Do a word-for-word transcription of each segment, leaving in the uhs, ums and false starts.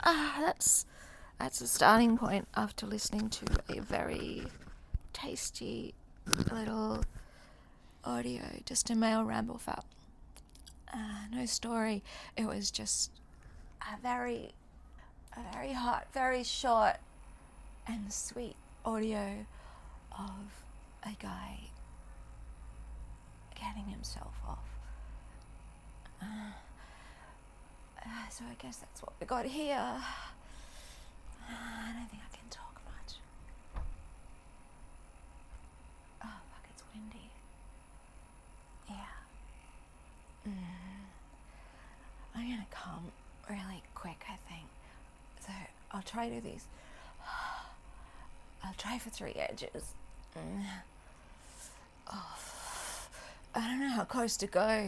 Ah, that's that's a starting point after listening to a very tasty little audio, just a male ramble fap. Uh, no story. It was just a very, a very hot, very short and sweet audio of a guy getting himself off. Uh, uh, so I guess that's what we got here. Uh, I don't think I can talk much. Oh, fuck, it's windy. Yeah. Mm. I'm gonna come really quick, I think. So I'll try to do these. I'll try for three edges. Mm. Oh, I don't know how close to go.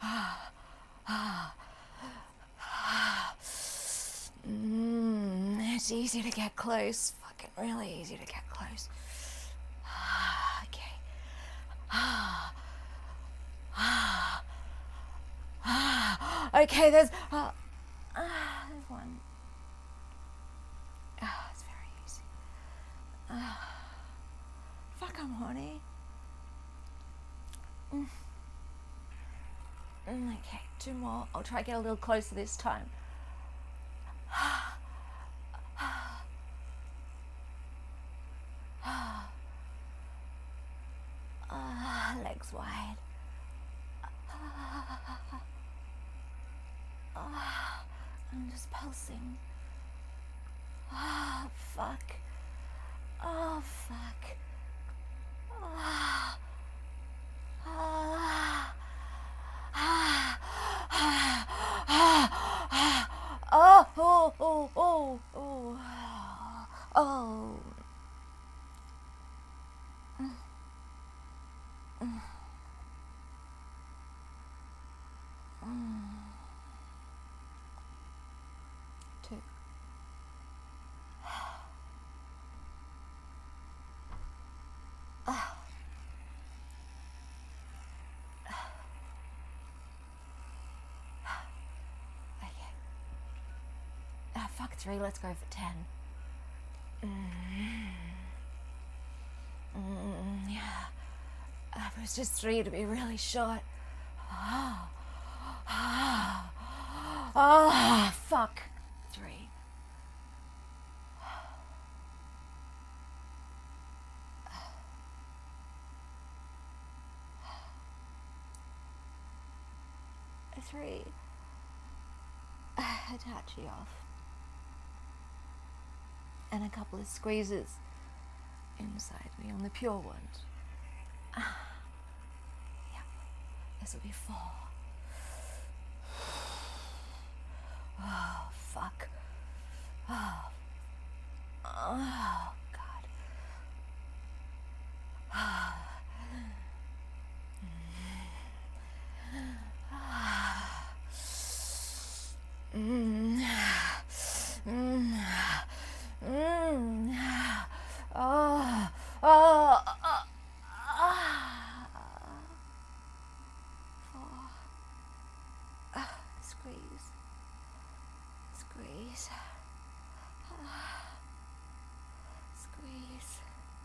Mm, it's easy to get close. Fucking really easy to get close. Okay. Okay, there's uh, uh, there's one. Oh, it's very easy. Uh, fuck, I'm horny. Mm. Mm, okay, two more. I'll try to get a little closer this time. Uh, legs wide. Uh, I'm just pulsing. Oh, fuck. Oh, fuck. Oh. Oh. Oh, oh, oh, oh, oh, oh. Mm. Mm. Mm. Two. Ah. Okay. Ah, fuck three, let's go for ten. Mm. Mm, yeah. Uh, if it was just three, it'd be really short. Oh, oh, oh, fuck. Three. Three. A touchy off. And a couple of squeezes inside me on the pure ones. Ah. Yep. This will be four. Oh, fuck. Oh. Oh, God. Ah. Mm. Mm. Mm. Oh. Oh. Oh. Ah. Four. Ah. Squeeze. Squeeze. Ah. Squeeze.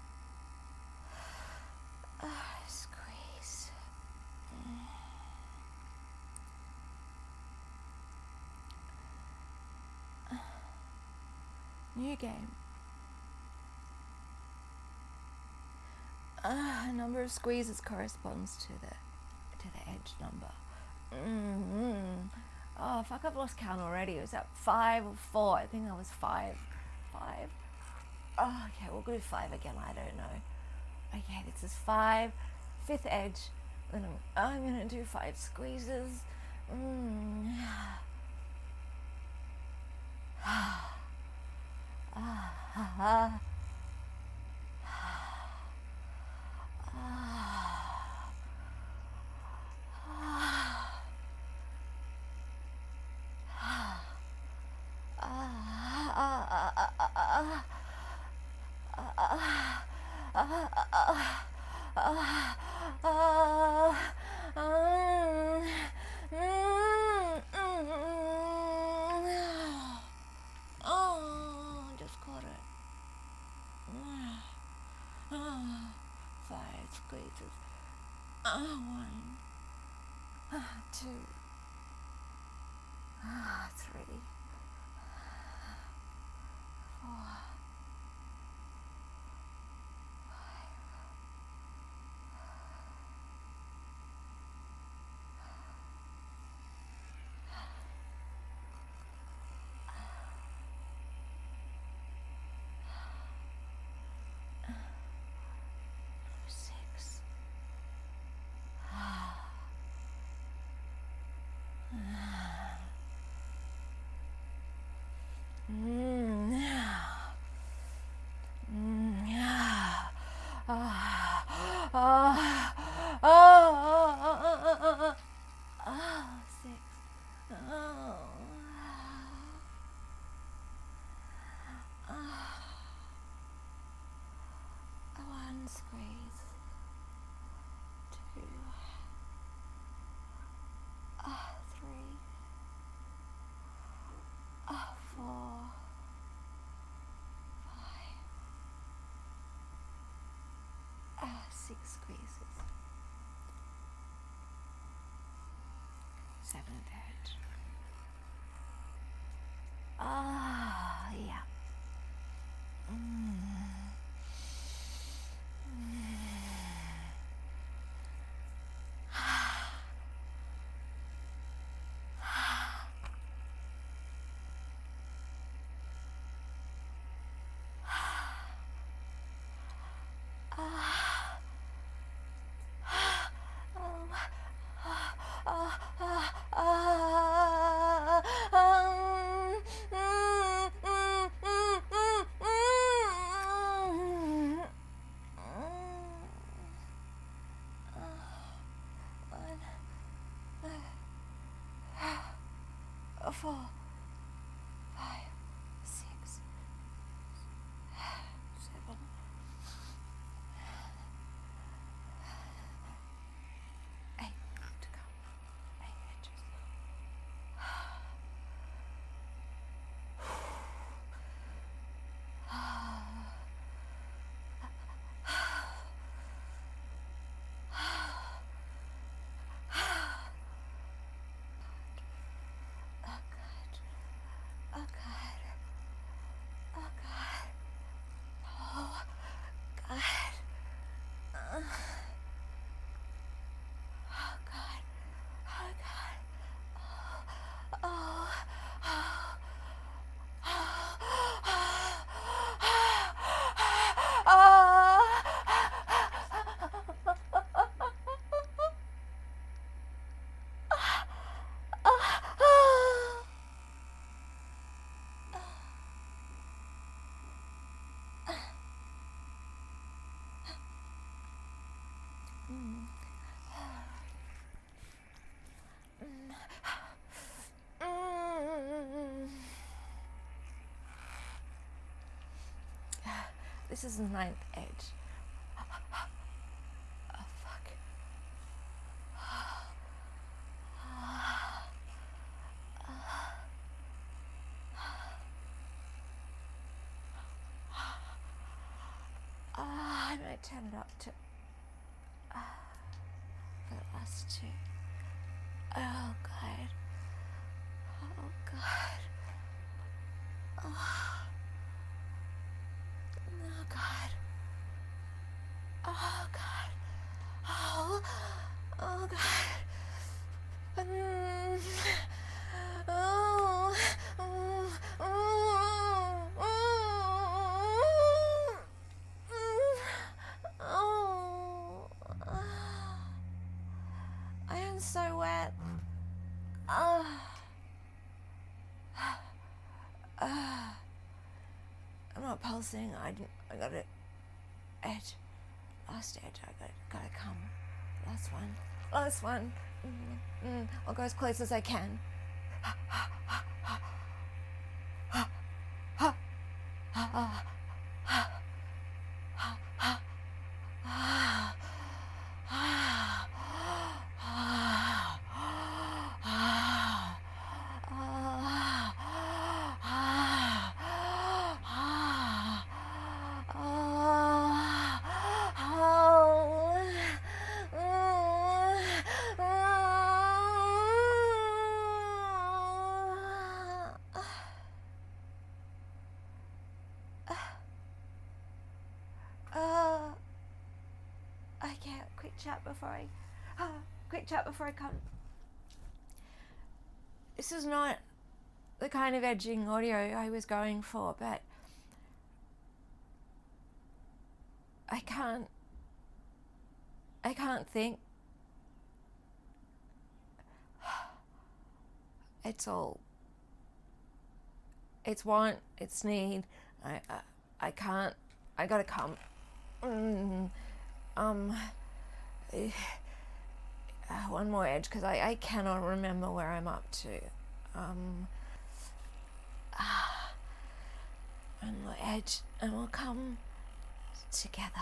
Ah. Squeeze. Mm. New game. Uh, a number of squeezes corresponds to the to the edge number. Mm-hmm. Oh fuck! I've lost count already. Was that five or four? I think that was five. Five. Oh, okay. We'll do five again. I don't know. Okay, this is five. Fifth edge. Then I'm, I'm gonna do five squeezes. Mm. Ah. Ah. Ah. squeezes. Ah, one. Ah, two. Ah, three. Four. Six. Mm, yeah. Mm, yeah. Ah, ah, ah, ah, ah, six. Oh. Ah. One squeeze. Two. Ah, three. Ah, four. Five. Ah, six squeezes. Seven and eight. Ah, yeah. Mm. Four, five, six, seven, eight to go. Eight edges. Oh God. Oh God. Oh God. Uh, oh God. Oh God. Oh. Oh. Oh. This is the ninth edge. Oh fuck. Ah, I might turn it up to uh, for the last two. Oh God. Oh God. Oh, oh God. Oh God. Oh, oh God. Mm. Oh, oh, oh, oh, oh. I am so wet. Oh. Uh, I'm not pulsing. I, I got it. Edge. Last edge. I got gotta come. Last one. Last one. Mm, mm. I'll go as close as I can. quick chat before I, uh, quick chat before I come. This is not the kind of edging audio I was going for, but I can't, I can't think. It's all, it's want, it's need. I, I, I can't, I gotta come. Mm, um, uh, one more edge, because I, I cannot remember where I'm up to. Um, ah, one more edge, and we'll come together.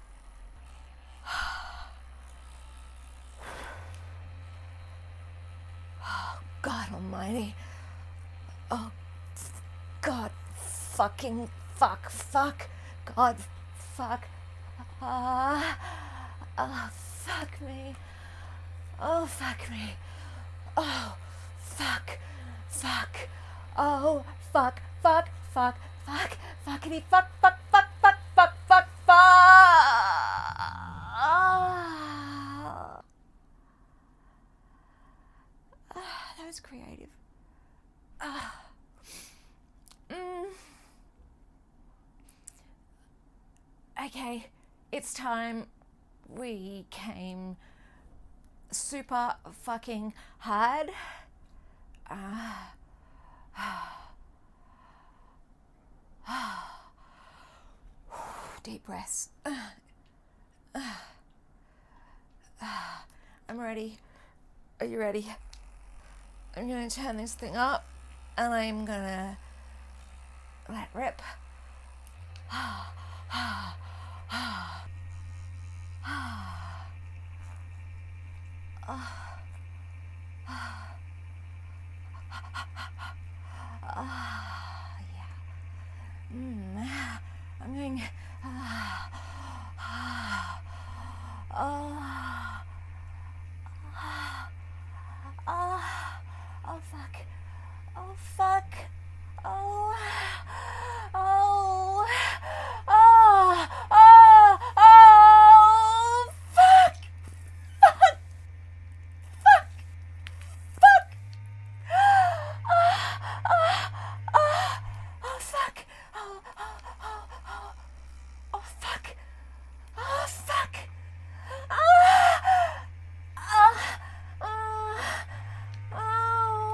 Oh, God almighty. Oh, God fucking fuck, fuck, God fuck. Ah, oh, fuck me. Oh, fuck me. Oh, fuck, fuck. Oh, fuck, fuck, fuck, fuck, fuckity, fuck, fuck, fuck, fuck, fuck, fuck, fuck. Ah. Ah, that was creative. Ah. Mm. Okay, it's time. We came super fucking hard. Ah. Deep breaths. I'm ready. Are you ready? I'm gonna turn this thing up and I'm gonna let rip. Ah, yeah. Mm, I'm going. Ah, ah, ah, ah, oh fuck. Oh fuck. Oh. Oh. Oh. Oh. Oh. Fuck. Fuck. Fuck. Fuck. Oh, oh, oh, oh, fuck. Oh, oh, oh, oh, oh, fuck. Oh, fuck. Oh, oh, oh, oh.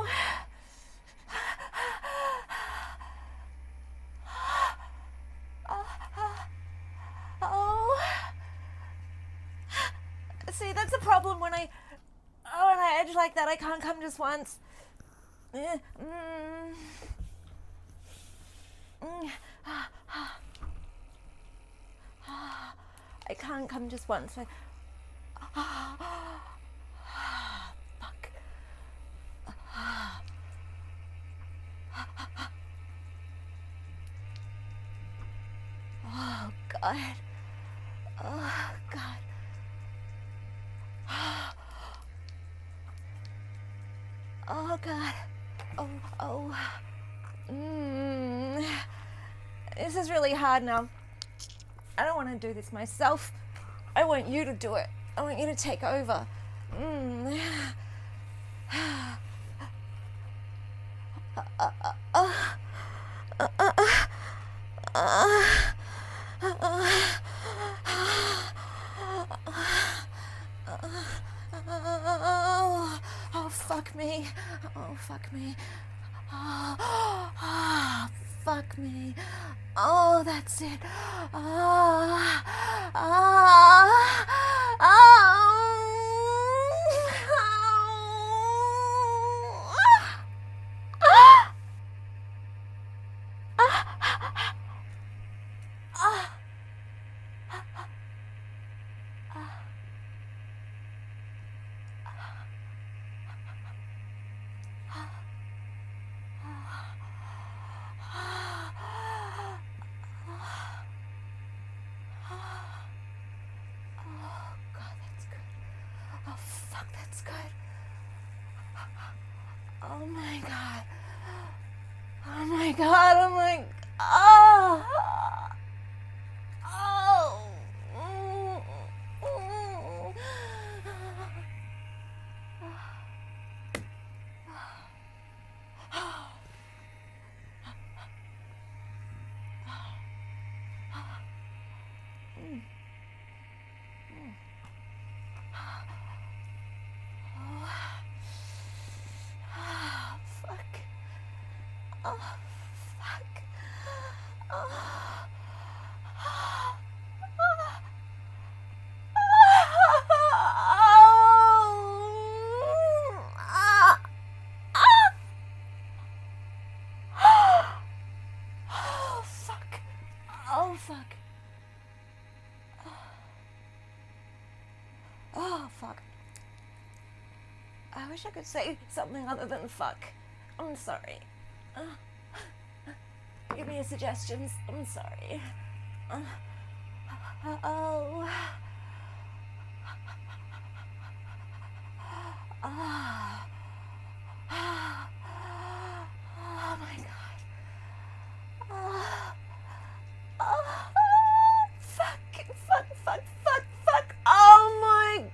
Oh. See, that's the problem when I, oh, when I edge like that, I can't come just once. Mm. Mm. I can't come just once. I... Fuck. Oh, God. Oh, God. Oh, God. Oh, oh. Mm. This is really hard now. I don't want to do this myself. I want you to do it. I want you to take over. Mm. Uh, uh, uh, uh, uh, uh, uh, uh, oh, oh, fuck me. Oh, fuck me. Oh, oh, fuck me. Oh, that's it. Oh, oh, oh. Oh my God. Oh my God. I'm like, oh. Oh. Oh, fuck. Oh. Oh, fuck. Oh, fuck. Oh, fuck. I wish I could say something other than fuck. I'm sorry. Uh, give me a suggestion. I'm sorry. Uh, oh. Oh. Oh my god. Oh. Oh. Fuck. Fuck. Fuck. Fuck. Fuck. Oh my.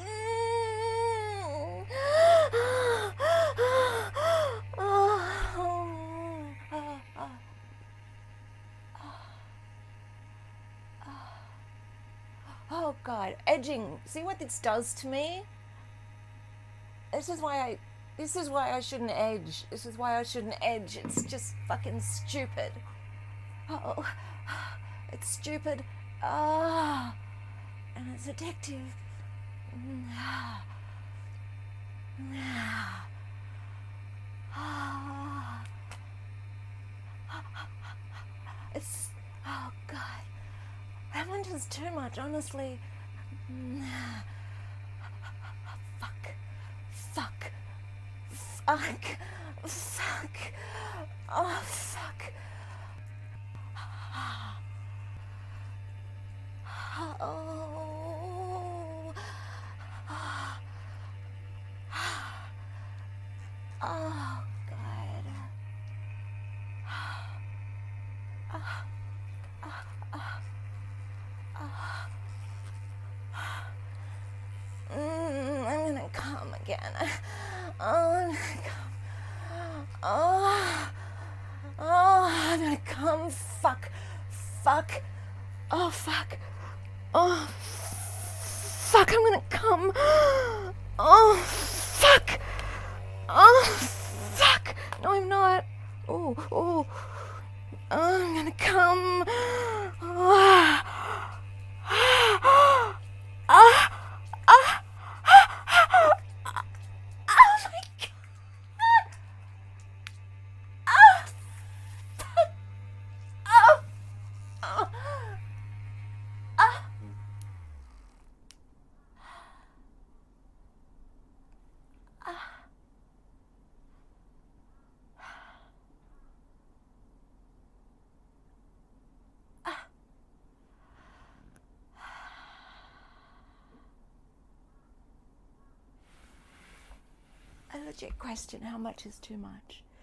Oh god, edging. See what this does to me? This is why I this is why I shouldn't edge. This is why I shouldn't edge. It's just fucking stupid. Oh, it's stupid. Ah, and it's addictive. It's, oh god, that one does too much, honestly. Fuck, fuck, fuck, fuck, oh fuck. Oh, oh god. Mm, I'm gonna come again. Oh, I'm gonna come. Oh, oh, I'm gonna come. Fuck, fuck. Oh, fuck. Oh, fuck, I'm gonna come. Oh, fuck. Oh, fuck. No, I'm not. Oh, oh. Oh, I'm gonna come. Oh. Ah. Ah. Ah. Oh my god. Ah. Fuck. Oh. Oh. Ah. A legit question, how much is too much?